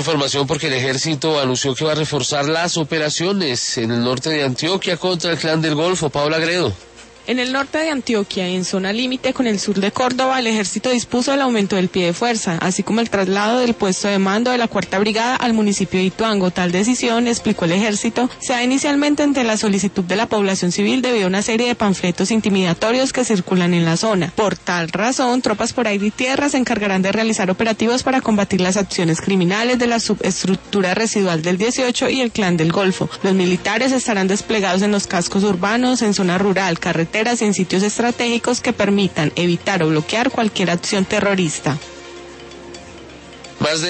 información porque el ejército anunció que va a reforzar las operaciones en el norte de Antioquia contra el Clan del Golfo. Paula Gredo. En el norte de Antioquia, en zona límite con el sur de Córdoba, el ejército dispuso el aumento del pie de fuerza, así como el traslado del puesto de mando de la Cuarta Brigada al municipio de Ituango. Tal decisión, explicó el ejército, se da inicialmente ante la solicitud de la población civil debido a una serie de panfletos intimidatorios que circulan en la zona. Por tal razón, tropas por aire y tierra se encargarán de realizar operativos para combatir las acciones criminales de la subestructura residual del 18 y el Clan del Golfo. Los militares estarán desplegados en los cascos urbanos, en zona rural, carreteras y en sitios estratégicos que permitan evitar o bloquear cualquier acción terrorista.